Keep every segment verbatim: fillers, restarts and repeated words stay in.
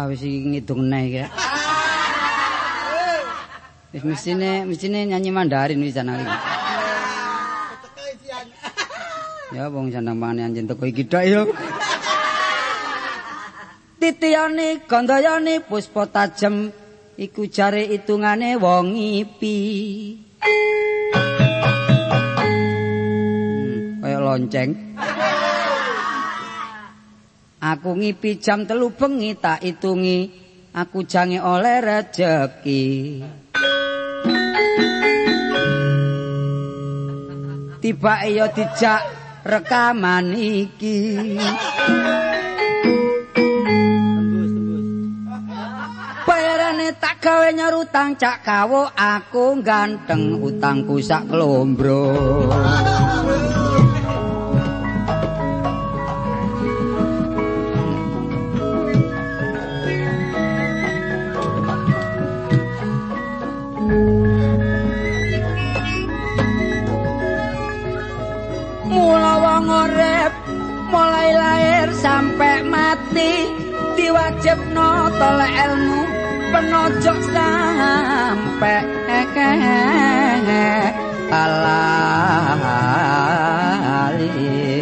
wis ngidung neh iki. Wis mestine mestine nyanyi Mandarin wis ana iki. Ya wong sandang mangane anjen teko iki tok ya. Titiyane gandayane puspa tajem iku jare itungane wong ngipi. Hmm, kaya lonceng. Aku ngipi jam telu bengi tak itungi aku jange oleh rejeki. Tiba ya dijak rekaman iki. Bayarane tak gawe nyarutang cak kawo aku ganteng utangku sak klombro. Ngorep mulai lahir sampai mati diwajibno tolek ilmu penojok sampai alali.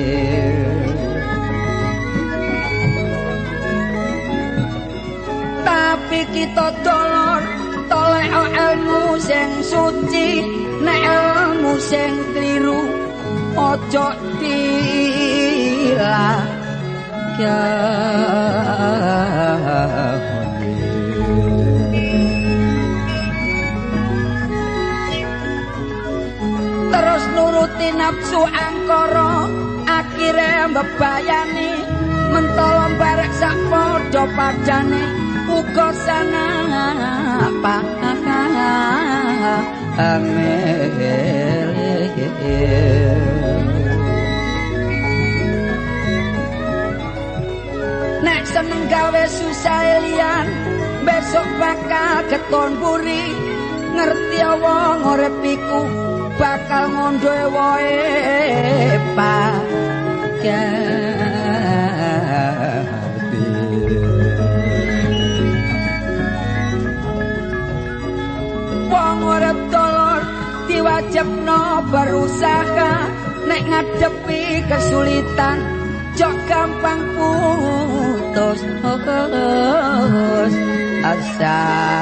Tapi kita dolor tolek ilmu sing suci nek ilmu sing kliru ojo tila ya terus nuruti nafsu angkara akhire mbebayani mentolo barek sak padha padane uga sana apa amin. Nek seneng gawe susah liyan besok bakal keton buri ngerti wong urip iku bakal ngondhoe wae pagati. Wong urip dolor diwajibno berusaha nek ngadepi kesulitan jok gampang putus asa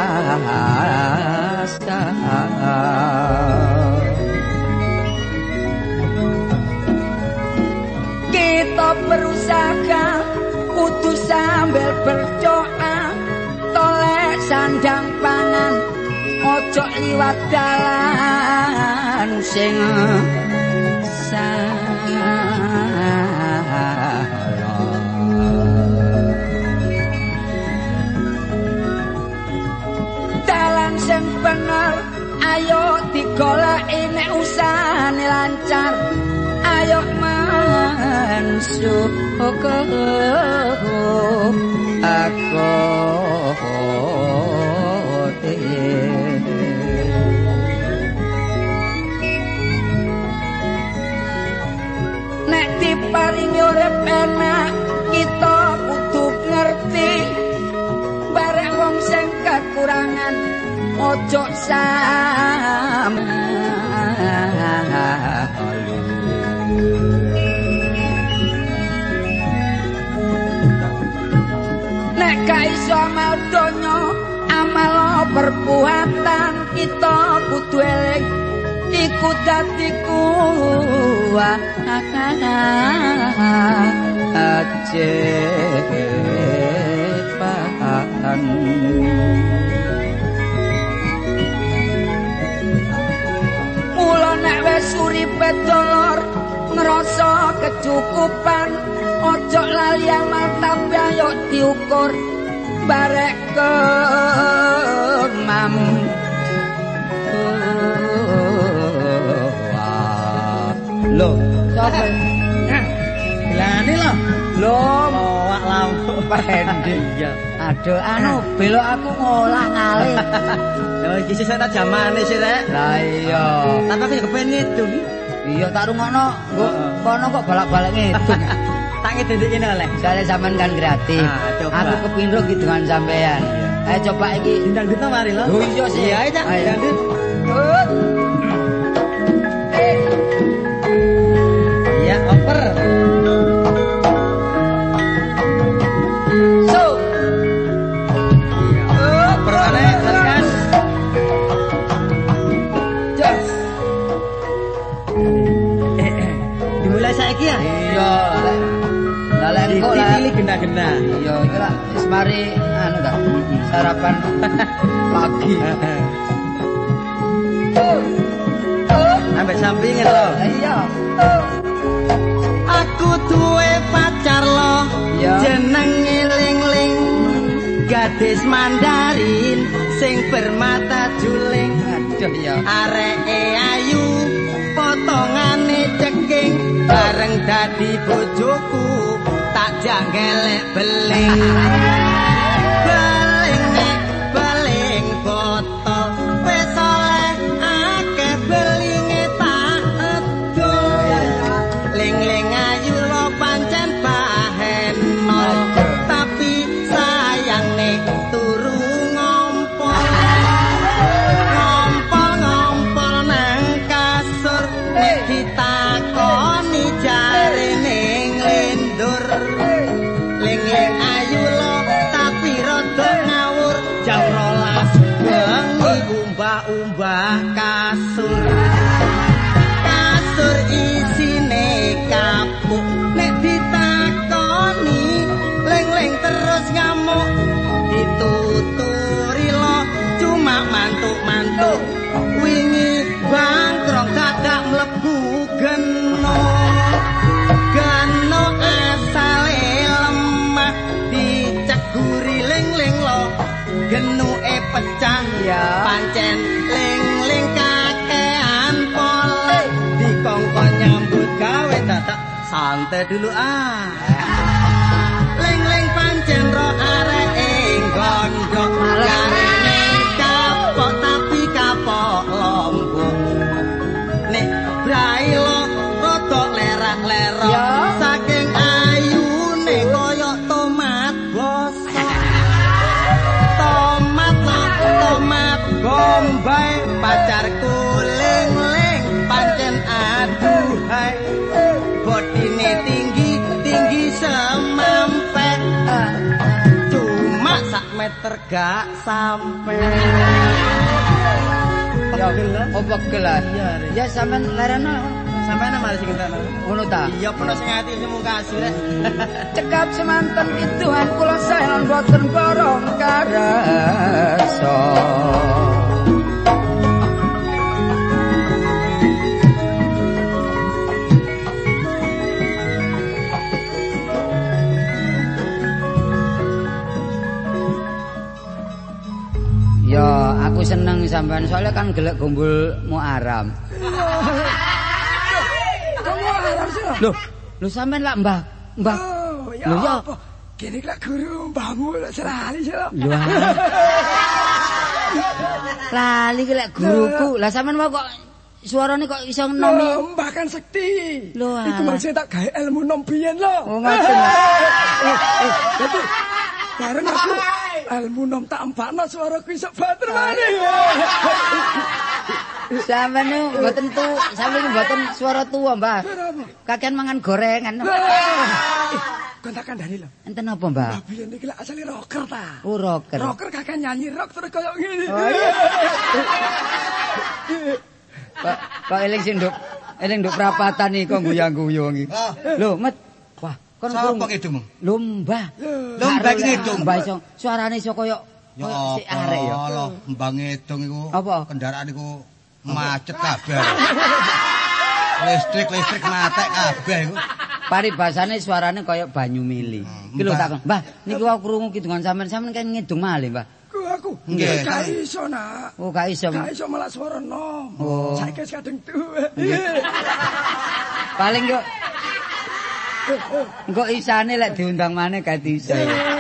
asa. Kita berusaha kudu sambil berdoa tolek sandang pangan ojo liwat dalan sing dalan sing bener ayo digoleki nek usahane lancar ayo mansuh aku nek diparingi urip enak kita kudu ngerti barek wong sing kekurangan ojo sama. Nek gak iso amal donya amal perbuatan kita kudu eling iku dadi kuwat ajepan. Mula nek wis uripe dolor ngrasa kecukupan ojo lali amal tapi ayo diukur barek kemam. Lho, sapa? Bilane lho. Lho, awak lampu pendek ya. Aduh, anu belok aku ngolah ngalih. Lho iki sik tak jamane sih, Rek. Lah iya. Tapi aku kepen ngidung. Iya, tak rungokno. Kok kono kok balak-balik ngidung. tak ngedendek kene oleh. Soalnya sampean kan kreatif. Ah, coba. Aku kepindho ki dengan sampean. Ayo coba iki. Dangdut mari lho. Oh iya sih. Iya, Cak. Dangdut. Iya, oper. So. Oper maneh, tekan. Jos. Dimulai saiki ya? Iya. Lah lek engko lah. Dipilih gena-gena. Iya, iki lah wis mari anu ta. Sarapan pagi. Ambek sampinge lho. Iya. Aku duwe pacar lo, Ya. jenenge Ling-ling, gadis Mandarin sing bermata juling. Aduh ya. Areke ayu, potongane ceking, bareng dadi bojoku, tak janggelek beling. Beling nek beling botol, wis oleh akeh belinge tak edol. Ling-ling ayu lo pancen bahenol, tapi sayangne turu ngompol. Ngompol-ngompol nang kasur, nek ditakoni jarene nglendur. Ling-ling ayu lo tapi rada ngawur, jam rolas bengi umbah-umbah kasur. Kasur isine kapuk, nek ditakoni Ling-ling terus ngamuk. Dituturi lo cuma mantuk-mantuk, wingi bangkrong dadak mlebu geno. Geno asale lemah, diceguri Ling-ling lo genuke pecah. Ya. Pancen Ling-ling kakean pole, dikongkon nyambut gawe dadak santai dulu ah. Ling-ling pancen ro areke gondok, jarene kapok tapi kapok lombok. Nek brai lo rodok lerak-lerok, Ya. saking ayune koyo tomat bosok. Tomat lo, tomat bombay, pacarku Ling-ling pancen aduhai. Bodine tinggi, tinggi semampe, cuma sak meter gak sampe. Ya, Pegel, oh pegel lah. Iya, Re. Ya sampean lerena Sampai nama sing kental. ngono ta. Iya penuh sing ati sing kasih rek. Cekap semanten pituhan kula saenan boten borong karasa. Ya, aku seneng sampean soalnya kan gelek gombol Muharram. Loh, lho sampean lak Mbah, Mbah. Oh, ya Lho ya. apa? Kene lak guru mbahmu lak serali sira. Lho. Lali ki lek guruku. Lah sampean mau kok suarane kok iso nomi. Lho, mbah kan sekti. Lho, Iku alah. maksud tak gawe ilmu nom biyen lho. Oh, ngoten. Eh, eh, dadi bareng aku ilmu nom tak empakno suaraku iso bater maneh. Sampeyan niku mboten tu, sampeyan mboten suara tua, Mbah. Kakean mangan gorengan. Kontakan dari lho. Enten apa, Mbah? Mbah biyen iki lak asale rocker ta. Oh, rocker. Rocker kakek nyanyi rock terus koyo ngene. Oh, iya. Kok kok eling sing nduk, eling nduk prapatan iki kok guyang-guyung iki. Lho, Met. Wah, kon Sapa ngidung? Lho, Mbah. Lho, Mbah iki ngidung. Mbah iso suarane iso koyo Ya koyo si arek ya. Allah, mbang ngidung iku. Apa? Kendaraan iku macet kabeh. Listrik listrik matek kabeh iku. Paribasane suarane koyo banyu mili. Iki lho Mbah. takon, Mbah, niki wae krungu kidungan sampean, sampean kan ngidung malih, Mbah. Ku aku. Nggih. Gak iso nak. Oh, gak iso. Gak iso malah suara nom. Oh. Saiki wis kadung tuwa. Paling yo engko isane lek diundang maneh gak iso.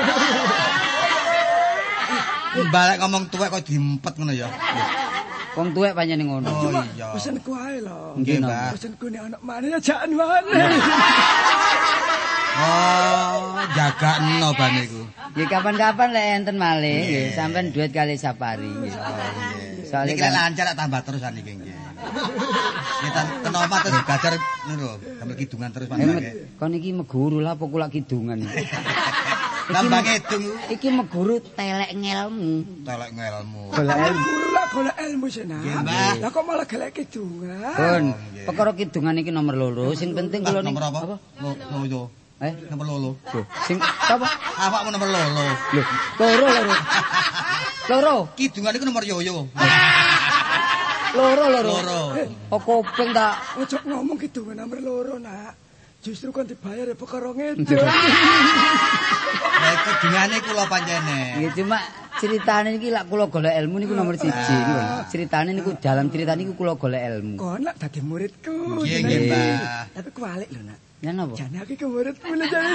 Mbah lek ngomong tuwek kok diempet ngono ya. Wong tuwek pancen ngono. Oh iya. Pesenku ae lho. Nggih, Mbah. Pesenku nek anak maneh ya jan maneh. Oh, jagakno bane iku. Nggih kapan-kapan lek enten malih nggih sampean duet kali Sapari nggih. Soale Iki lancar tambah terusan iki nggih. Kita kenapa terus gajar ngono lho, gamel kidungan terus panjenengan. Kon iki meguru lah apa kula kidungan. Tambah ngedung. Iki meguru telek ngelmu. Telek ngelmu. Golek ilmu. Guru lah golek ilmu sena. Nggih, Mbah. Lah kok malah golek kidungan. Pun, perkara kidungan iki nomor loro, sing penting kula Nomor apa? Lolo. Eh, Nomor lolo. sing apa? Awakmu nomor lolo. Lho, loro loro. Loro, Kidungan iku nomor yoyo. loro loro. Loro. Oh kuping tak. Ojo ngomong kidungan nomor loro, Nak. Justru kan dibayar ya perkara ngedon. Lah kidungane kula panjene. Nggih cuma ceritane iki lak kula golek ilmu niku nomor siji niku. Ceritane niku dalam cerita niku kula golek ilmu. Kok nak dadi muridku. Nggih, jenenge. nggih, Mbah. Tapi kualik lho, Nak. Ya napa? Jane aku ke muridmu lho jane.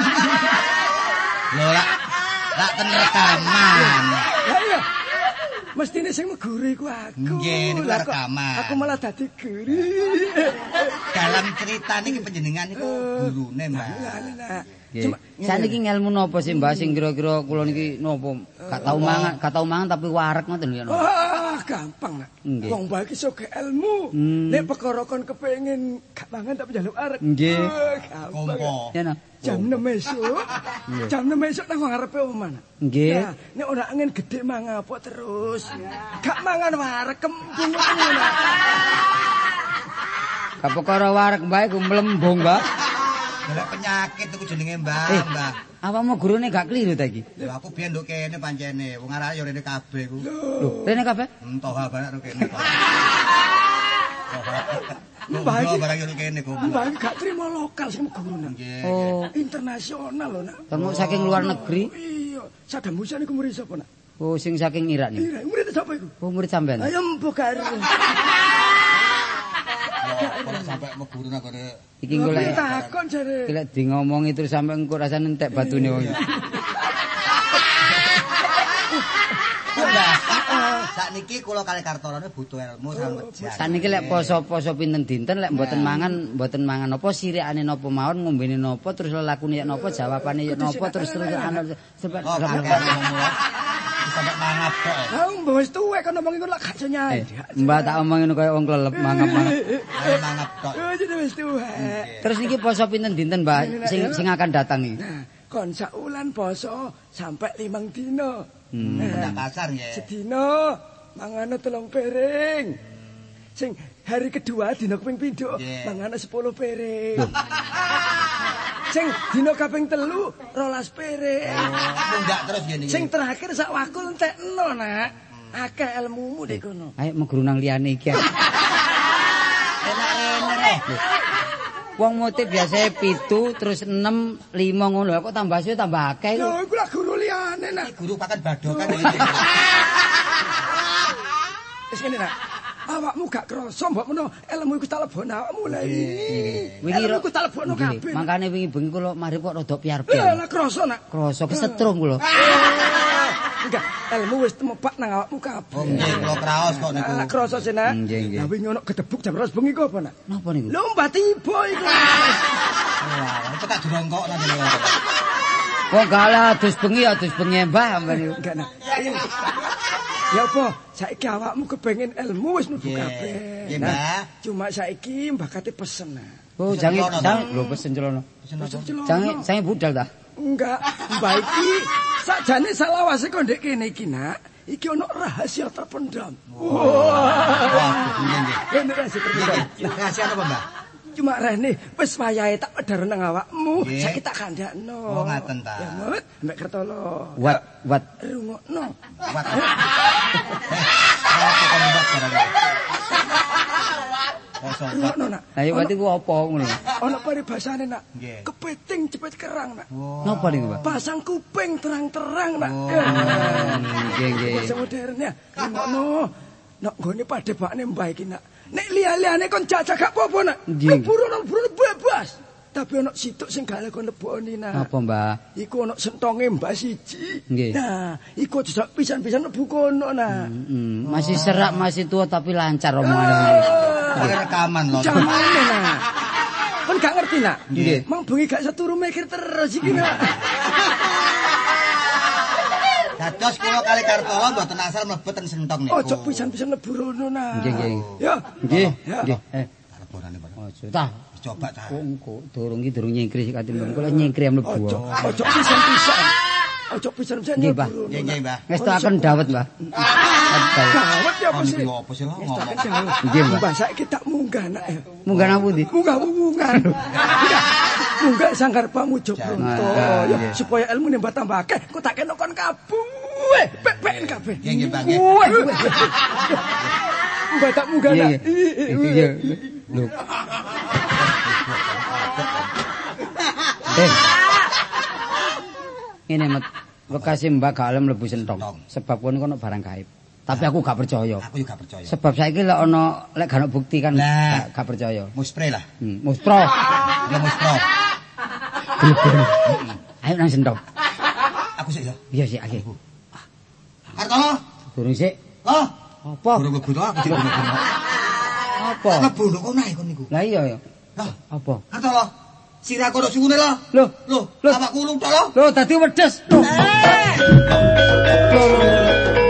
Lho lak lak ten rekaman. Lah iya. Mestine sing meguru iku aku. Nggih, niku Lah kok rekaman. Aku malah dadi guru. Dalam cerita niki panjenengan niku gurune, Mbak. Lah, Nak. Nggih. Saniki ngelmu napa sih Mbah sing kira-kira kula niki napa? Gak tau mangan, gak tau mangan tapi wareg ngoten lho ya. napa? Wah, gampang, Nak. Nggih. Wong bae iki sok ilmu. Hmm. Nek perkara kon kepengin gak mangan tapi njaluk arek. Nggih. Oh, gampang. Kompo. Ya napa? Jam enam esuk. Jam enam esuk nang ngarepe omah. Nak. Nggih. Nah, nek ora angin gedhe mangan apa terus. Gak mangan wareg kembung ngono. Nak. Gak perkara wareg bae ku mlembung, Mbah. Golek penyakit iku jenenge, Mbak, Eh, Mbak. awakmu gurune gak kliru ta iki? Lho aku biyen nduk kene pancene, wong arek yo rene kabeh ku. Lho, rene kabeh? Entoh barang kene. Mbah Mbah iki- barang yo kene ku. Mbah iki gak trimo lokal sing guru. Nak. Nggih. Oh, Internasional lho, Nak. kamu saking luar negeri? Iya, Saddam Hussein iku murid sapa, Nak? Oh, sing saking Irak nih. Iya, murid sapa iku? Oh, murid sampean. Ayo mbok karo. Ora sampe meguru nang kene. Iki golek takon jare. iki lek di ngomongi terus sampe engko rasane entek batune wong. Mbak, sakniki kula kalih kartorane butuh ilmu sampeyan. Saniki lek poso-poso pinten dinten lek mboten mangan, mboten mangan apa sirikane napa mawon, ngombene napa, terus lelakune ya napa, jawabane ya napa, terus terus ana sampe Oh, kakek ngomong sampe mangap kok. Ah, mbok wis tuwek kon ngomong iku lak gak iso nyai. Mbah tak omongin kaya wong klelep mangap-mangap. Ayo mangap tok. Oh, jadi wis tuwek. Terus niki poso pinten dinten, Mbah, sing sing akan datang iki. Nah, kon saulan poso sampai limang dino. Hmm. Ndak pasar nggih. Sedina mangane telung piring. Sing hari kedua dina kaping pindho Nggih. mangane sepuluh piring. Sing dina kaping telu rolas piring. Mundak terus ngene iki. Sing terakhir sak wakul entekno, Nak. Akeh ilmumu dek kono. Ayo meguru nang liyane iki. Enak rene. Wong motif biasanya pitu terus enam lima ngono kok tambah suwe tambah akeh Lho, iku lah guru liyane, Nak. Iki guru pakan badokan iki. Wis ngene, Nak. Awakmu gak krasa mbok menawa ilmu iku tak lebokno awakmu lha iki. Wingi Ilmu iku tak lebokno Nggih, kabeh. makane wingi bengi kula mari kok rada Lah piar-piar. lah krasa, Nak. Krasa kesetrum kula. Enggak, ilmu wis temepak nang awakmu kabeh. Oh nggih kula kraos kok niku. Lah krasa sih, Nak. Nggih, nggih. Lah wingi ono gedebuk jam rolas bengi kok apa, Nak? Napa niku? Lho, mbah tiba iku. Wah, itu tak durongkok nang kene. Kok galah adus bengi adus bengi Mbah sampean niku. Enggak, Nak. Ya apa? Saiki awakmu kepengin ilmu wis nudu Nggih. kabeh. Nggih, Nah, Mbah. Cuma saiki mbah kate pesen, Nak. Oh, Pesen jange celono, jang Pak. lho pesen celono. Pesen celono. Jange jange budal ta? Enggak, mbah iki sakjane salawase kok ndek kene iki, Nak. Iki ono rahasia terpendam. Wah, nggih nggih. Ini rahasia terpendam. Rahasia apa, Mbak? Cuma rene wis wayahe tak pedhar nang awakmu. Nggih. Saiki tak kandhakno. Oh, ngaten ta. Ya, Mut, mbek Kertolo. Wat wat Rungokno. Wat. Apa kon mbak barang. Kosong. Rungokno, Nak. ayo wat iku apa ngono? Ono paribasane, Nak. Nggih. Kepiting cepet kerang, Nak. Napa niku, Pak? Pasang kuping terang-terang, Nak. Oh, nggih nggih. Bahasa modern ya. Rungokno. Nak nggone padebakne mbah iki, Nak. Nek liya-liyane kon jajak gak apa-apa, Nak. Nggih. Leburu nang buru bebas. Tapi ono situk sing gak kon leboni, Nak. Apa, Mbah? Iku ono sentonge mbah siji. Nggih. Nah, iku aja pisan-pisan mlebu kono, Nak. Mm, masih serak masih tua tapi lancar omongane. Pakai rekaman lho. Jamane, Nak. Kon gak ngerti nak. Nggih. Mang bengi gak seturu mikir terus iki nak. Dados kula kali Kartolo mboten asal mlebet ten Sentong niku. Ojo pisan-pisan mlebu rono nak. Nggih, nggih. Ya. Nggih, Ya. nggih. Eh, Karepane Pak. ojo tah. Coba ta. Kok engko durung iki durung nyingkri sik katin kula nyingkri mlebu. Ojo, ojo pisan-pisan. Ojo pisan-pisan Nggih, mlebu Mbah. rono. Nggih, nggih, Mbah. Ngestaken dawet, Mbah. Dawet ya apa Kon sih? iki apa sih lho ngomong. Nggih, Mbah. Mbah saiki tak munggah nak ya. Munggah napa ndi? Munggah mungungan. Munggah sanggar pamujo Bronto Ah, ya nggih. supaya ilmu nembah tambah akeh kok tak kenokon kabeh. Pek-peken kabeh. Nggih, nggih, Mbah, nggih. Weh. Mbah tak munggah Iya, nak. iya. Iya. Lho. Eh. Ngene Mat, bekasi Mbak gak oleh mlebu Sentong. Sebab kono kono barang gaib. Tapi aku gak percaya. Aku juga percaya. Sebab saiki lek ana lek gak ono bukti kan Lah. gak, gak percaya. Muspre lah. Hmm, muspro. Ya muspro. Ayo nang Sentong. Aku sik ya. Iya sik akhir. Kartolo. Durung sik. Oh. Apa? Burung mlebu to aku tidak mlebu. Apa? Mlebu lho kok naik kon niku. Lah iya ya. Lah, Apa? Kartolo. Sira kono sungune lho. Loh, Lho, Loh. awakku ulung to lho. Loh, dadi wedhes. Loh. Loh, loh, loh.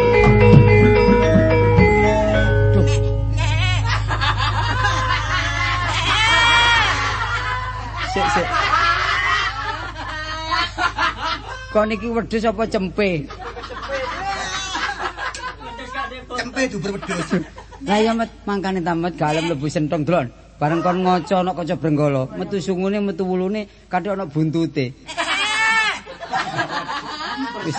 Duh. Sik, sik. Kok niki wedhus apa cempe? Cempe duber wedhus. Lah ya Met, mangkane tamet gak oleh mlebu Sentong Dlon. Bareng kon ngaca ana kaca Brenggala, metu sungune metu wulune kanthi ana buntute. Wis.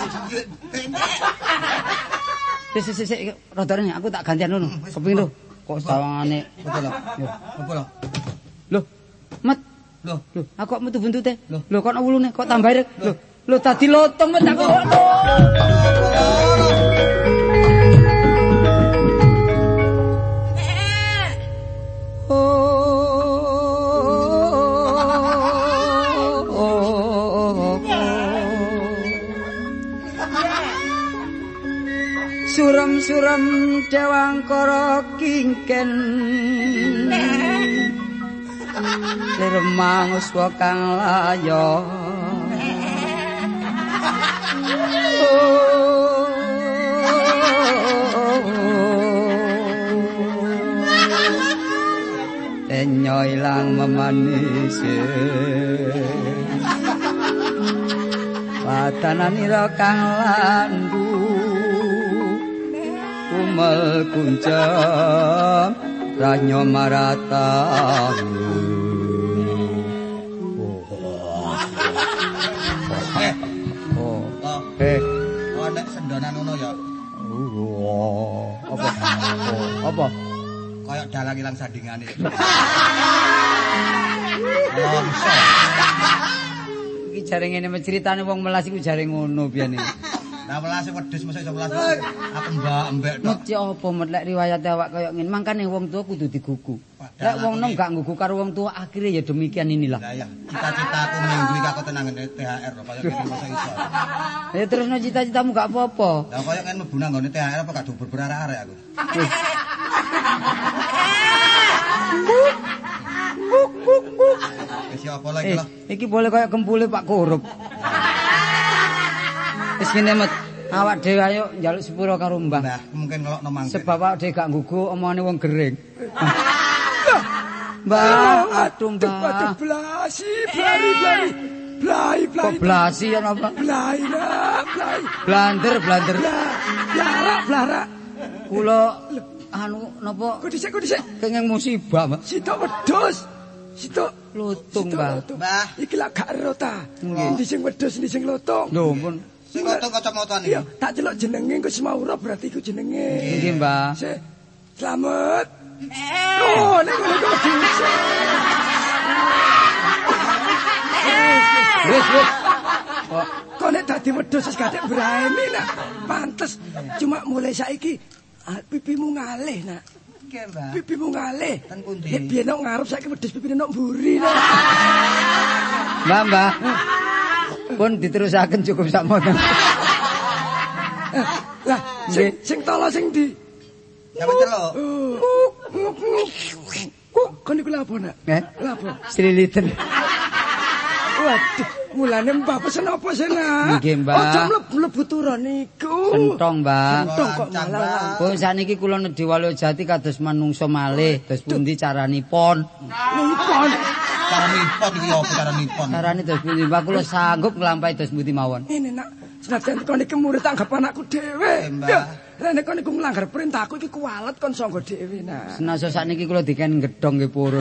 Wis wis wis rodane aku tak gantian ngono. Keping lho. Kok sawangane Apa lho? Yo. Apa lho? Lho, Met. Lho, Lho, aku kok metu buntute. Lho. Lho, kok ana wulune kok tambah ireng. Lho, lho dadi lotong Met aku. Suram-suram dewangkara kingken Liremang uswa kang layo Enyo ilang memanis Patananira kang landu Kumel kuncem ranyo maratamu eh, Oh, oh, eh, oh nek sendonan ngono ya. oh, apa? Oh, apa? Kayak dalang ilang sandingane. Longso. Iki jare ngene ceritane wong melas iku jare ngono biyane. Nah welas wedhus mesti iso welas. Aku mbak-mbek tok. Mesti apa met lek riwayat awak kaya ngene. Mangkane wong tua kudu digugu. Lek wong nom gak ngugu karo wong tua akhirnya ya demikian inilah. Lah ya, cita-citaku minggu iki aku tenang ngene T H R lho, kaya ngene masa iso. Ya terusno cita-citamu gak apa-apa. Lah kaya ngene mlebu nang ngene T H R apa gak dobel berarek-arek aku. Wis. Wis ya apa lagi Eh, lho. iki boleh kaya kempule Pak Korup. Wis ngene met, awak dhewe ayo njaluk sepuro karo Mbah. Mbah, mungkin ngelokno mangke. Sebab awak dhewe gak nggugu omongane wong gering. Mbah, aduh Aduh, Mbah. blasi, blari, blari. Blai, blai. Kok blasi ya napa? Blai, nak, blai. Blander, blander. Blah, blarak, blarak. Kula anu napa Kok dhisik, kok dhisik. kenging musibah, Mbah. Sitok wedhus. Sitok Lutung, sitok Mbah. lutung. Mbah. Iki lak gak ero ta. Nggih. Ndi sing wedhus, ndi sing lutung. Lho, pun. Sing kocok kacamata Iya, niki. tak celuk jenenge engko Semaura berarti iku jenenge. Nggih, Mbah. Se- Selamat. Oh, nek ngono kok dhisik. Wis, wis. Kok Kok nek dadi wedhus wis gak berani nak. Pantes cuma mulai saiki ah, pipimu ngalih nak. Nggih, Mbah. Pipimu ngalih. Ten pundi? Nek biyen nok ngarep saiki wedhus pipine nok mburi nak. Mbah, Mbah. Pun diterusaken cukup sakmono. Lah, sing Nggih. sing tolo sing di Sampe celuk. Kok kon iku lha apa, Nak? Eh? Lha apa? Sliliten. Waduh, mulane Mbah pesen apa sih, Nak? Nggih, Mbak. Aja mlebu turun niku. Entong, Mbak. Entong kok malah. Oh, sakniki kula nedhi Walyajati kados manungsa malih. Terus pundi caranipun? Nipon. Cara nipon iki apa cara nipon? Carane terus pundi, Mbak? Kula sanggup nglampahi terus pundi mawon. Ini, Nak. Senajan kon iki murid anggap anakku dhewe. Mbah. Rene kon iku nglanggar perintahku iki kuwalet kon sangga dhewe, Nak. Senasa sakniki kula diken gedhong nggih purun.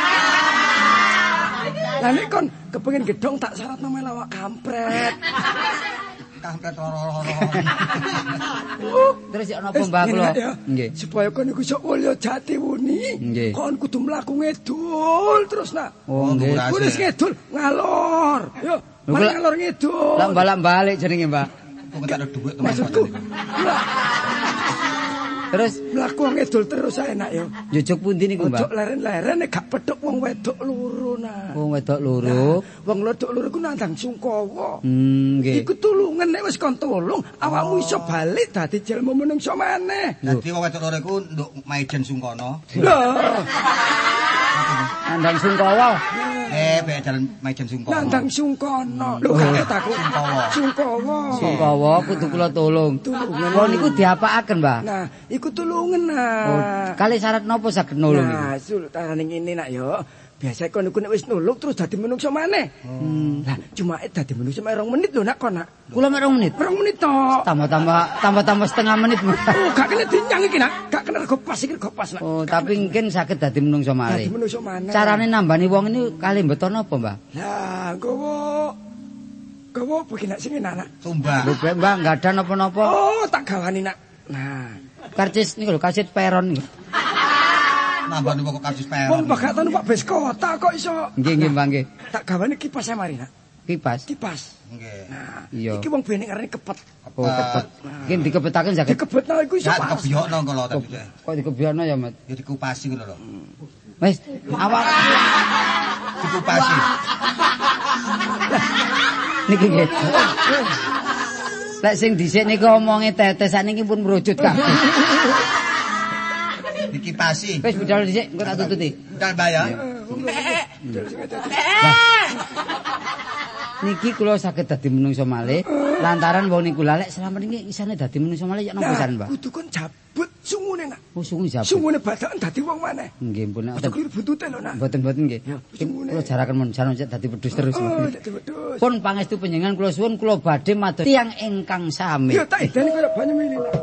Lah nek kon kepengin gedhong tak syaratno melawak kampret. Kampret loro-loro. Terus ya napa Mbah kula? Nggih. Supaya kon iku iso Walyajati wuni. Nggih. Kon kudu mlaku ngedul terus, Nak. Oh, nggih. Kudu ngedul ngalor. Yo, mari ngalor ngedul. Lah balak-balik jenenge, Mbak. Kok enggak ada duit teman Maksudku. Lah, Terus mlaku ngedul terus ae, Nak yo. jujuk pundi niku, Ojo Mbak? leren-leren nek gak pedhok wong wedok loro, Nak. Wong wedok loro. Wong wedok loro ku nandang sungkawa. Hmm, nggih. Iku tulungan nek wis kon tulung, awakmu iso balik dadi jelma menungso maneh. Dadi wong wedok loro iku nduk Maijen Sungkono. Lah, Nandang sungkawa. Eh, bek jalan Maijen Sungkono. nandang sungkono. Lho gak aku. Sungkawa. Sungkawa. Sungkawa kudu kula tulung. Tulungan. Kula niku diapakaken, Mbah? Nah, iku tulungan, Oh, Nak. kali syarat napa saged nulung niku? Nah, sultane ngene, Nak yo. Biasa kon iku nek wis nulung terus dadi menungso maneh. Lah, cuma dadi menungso mek rong menit lho, Nak, kon, Nak. Kula mek rong menit. Rong menit tok. Tambah-tambah tambah-tambah setengah menit. Mbah. Oh, gak kena dinyang iki, Nak. Gak kena rego pas iki rego pas, Nak. Oh, tapi mungkin saged dadi menungso Dadi malih. menungso maneh. Carane nambani wong ini kali mbeton apa, Mbah? Lah, gowo. Gowo begini nak sing enak, Nak. Tumbang. Lho, Mbak, Mbah, enggak ada napa-napa. Oh, tak gawani, Nak. Nah, Karcis niku lho, kaset peron niku. Nambah niku kok kasus peron. wong bakal tanu Pak Bes kota kok iso. Nggih, nggih, Mbah, nggih. Tak gawani kipas mari, Nak. Kipas. Kipas. Nggih. Nah, Iya. iki wong bene ngarani kepet. Oh, kepet. Mungkin dikepetaken saged. Dikebetno iku iso Ya pas. kebiokno kala tapi. Cek. Kok dikebiarno ya, Mat? Ya dikupasi ngono lho. Wis, awak Dikupasi. niki nggih. Lek sing dhisik niku omonge tetes sakniki pun merujut kabeh. Dikipasi. Wis budal dhisik engko tak tututi. Udah bayar. Niki kula saged dadi menungso malih lantaran wong niku lek selama niki isane dadi menungso malih ya napa pisan, Mbak? Kudu kon jabut sungune, Nak. Oh, sungu jabut. Sungune badakan dadi wong maneh. Nggih, pun Aja klir buntute lho, Nak. mboten-mboten nggih. sungune. Kula jaraken mun jan dadi pedhus terus. Oh, dadi wedhus. Pun pangestu panjenengan kula suwun kula badhe matur tiyang ingkang sami. Yo tak edeni koyo banyu mili, Nak.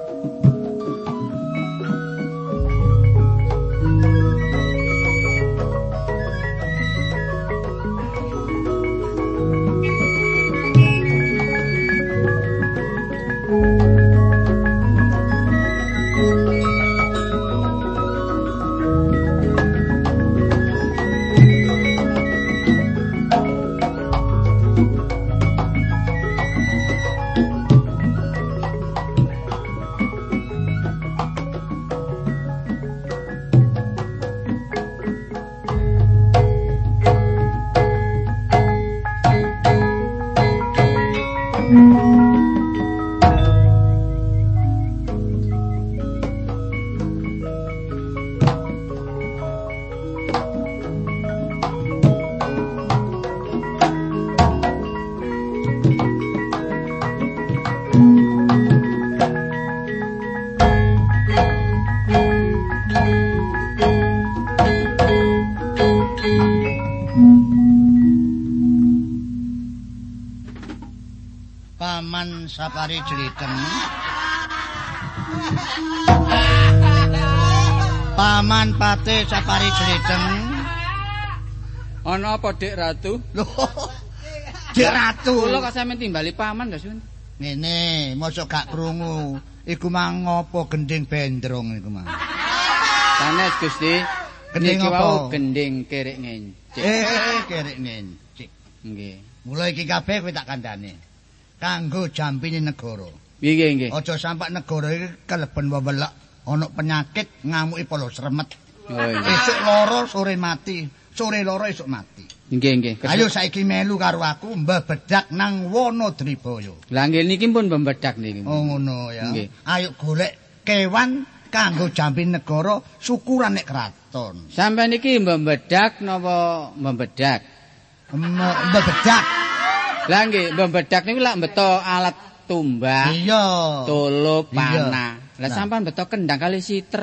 Paman sapari jliteng. Paman pate sapari jliteng. Ana apa, Dik Ratu? Lho. Dik Ratu. Kula kok sampe timbali paman lho, Sun. Ngene, mosok gak krungu. Iku mang ngopo gending bendrong iku mang. Sanes Gusti. Gending Niki apa? wau gending kerek ngencik. Eh, eh, kerek ngencik. Nggih. Mulai iki kabeh kowe tak kandhane. Kanggo jampine negara. Nggih, nggih. Aja sampe negara iki keleben wewelek, ana penyakit ngamuki polo sremet. Oh, nggih. Esuk loro sore mati, sore loro esuk mati. Nggih, nggih. Ayo saiki melu karo aku mbah bedak nang Wonodribaya. Lah nggih niki pun membedak niki. Oh ngono ya. Nggih. Ayo golek kewan kanggo jampin negara syukuran nek kerat. katon. Sampeyan iki membedak napa membedak? Membedak. Lah nggih, membedak niku lak beto alat tumbak, Iya. tulup, Iya. panah. Lah Nah. sampean beto kendang kali siter.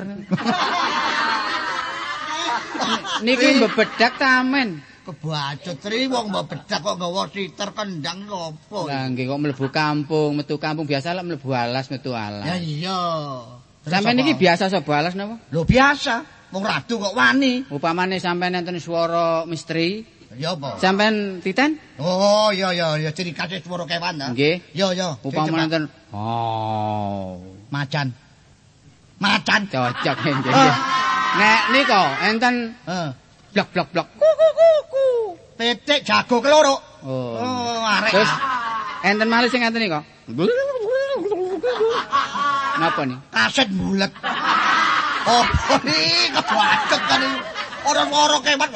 Niki membedak tamen. Kebacut tri wong membedak kok nggawa siter kendang opo. Lah nggih kok mlebu kampung, metu kampung biasa lek mlebu alas metu alas. Ya iya. Sampeyan niki biasa sapa alas napa? Lho biasa, wong radu kok wani. Upamane sampeyan enten swara misteri, Ya apa? sampeyan titen? Oh, iya iya ya ciri khas swara kewan ta. Nggih. Ya ya. Upamane enten oh, macan. Macan. cocok nggih. nggih. Nek nika enten Heeh. blok blok blok. Petik jago keloro. Oh. Oh, arek. Terus enten malih sing ngeten nika. Napa nih? Kaset bulet. Oh, ini kebacut kan ini. Orang-orang kewan.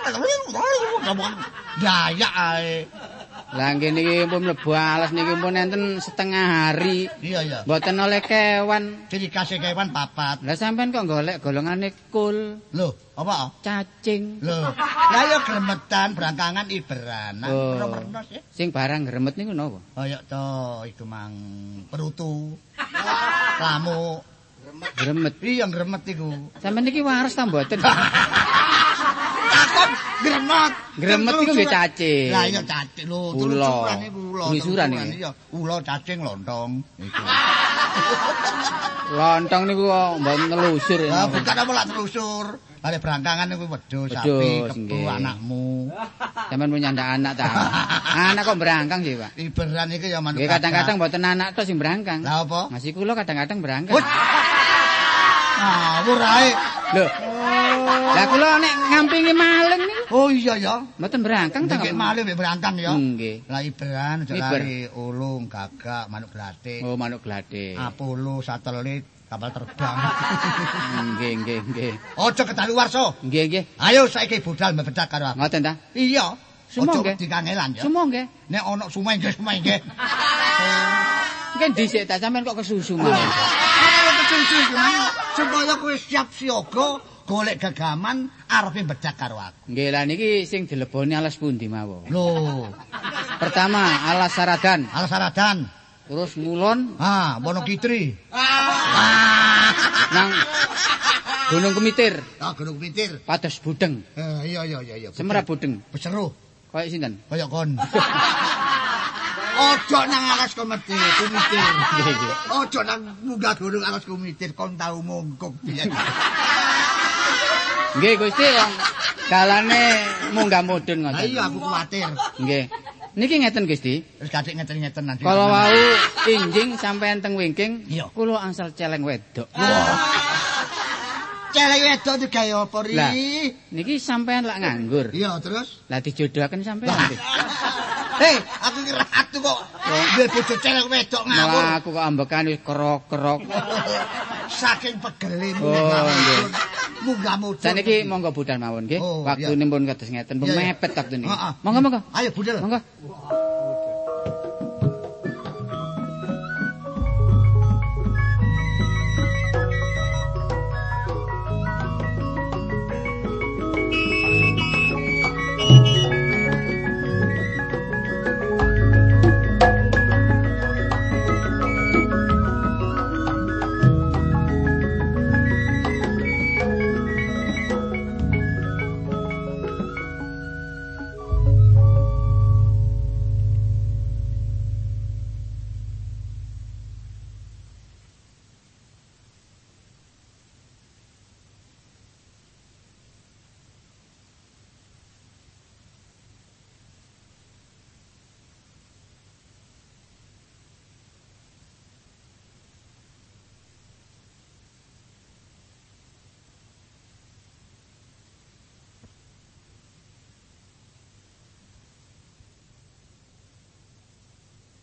Dayak ae. Lah nggih niki pun mlebu alas niki pun enten setengah hari. Iya iya. Mboten oleh kewan. Ciri khas kewan papat. Lah sampean kok golek golongane kul, Loh, apa? cacing. Loh, lah ya gremetan berangkangan iberanan. Oh. Mernos ya. Sing barang gremet niku napa? Kaya to iku mang perutu. Lamu. Gremet. Iya gremet iku. Sampeyan niki waras ta mboten? Takon gremet. Gremet iku nggih cacing. Lah iya cacing lho, Ula. telusuran iku ula. Telusuran telusuran iki. iya. Ula cacing lontong iku. Lontong niku kok mboten telusur. Lah bukan apa lak telusur. Are berangkangan niku wedhus, sapi, Wedhus, kebu, nggih. anakmu. Sampeyan punya ndak anak ta? Anak kok berangkang sih, Pak? Iberan iki ya manuk. Nggih kadang-kadang mboten anak tok sing berangkang. Lah apa? Masih kula kadang-kadang berangkang. Wut. Ngawur ae. Lho. Lah kula nek ngampingi maling niku Oh iya ya. mboten berangkang ta? Nek malih mek berangkang ya. Nggih. Lah iberan aja Iber. kali ulung, gagak, manuk glatik, Oh, manuk gladhe. Apollo, satelit, kapal terbang. Nggih, nggih, nggih. Ojo kedaluwarsa. Nggih, nggih. Ayo saiki budal membedak karo aku. Ngoten ta? Iya. Sumo Ojo nggih. dikangelan ya. Sumo nggih. Nek ana sume nggih sume nggih. Nggih dhisik ta sampean kok kesusu mawon. Ayo kesusu gimana? Supaya kowe siap siaga golek gagaman arepe bedak karo aku. Nggih, lah niki sing dileboni alas pundi mawon? Lho, Pertama, alas Saradan, alas saradan. terus ngulon Ah, Wonokitri. nang Gunung Kemitir, Ah, Gunung Pitir. Pados Budeng, Eh, iya iya iya iya. Semerap Budeng. Beseru Kaya sinten? kaya kon. Ojo nang alas Kumitir, Kumitir. Nggih, nggih. Ojo nang munggah gunung alas Kumitir kon tau mongkok biyen. Nggih, Gusti, wong galane munggah mudhun Lah ngoten. iya aku kuwatir. Nggih. Niki ngeten, Gusti. Wis gatik ngeten-ngeten nanti. Kalau wau injing sampean teng wingking, Iya. kula angsal celeng wedok. Celek wedok iki gawe apa ri? Lah. Niki sampean lak nganggur. Iya, terus? Lah dijodohaken sampean. nggih. Hei, aku ki ratu kok. Duwe bojo celek wedok ngawur. Malah aku kok ambekan wis kerok-kerok. Saking pegele Oh, nggih. munggah mudhun. Saniki monggo budal mawon nggih. Oh, Waktune pun kados ngeten, pun Iya, iya. mepet waktune. Heeh. Monggo monggo. Ayo budal. Monggo.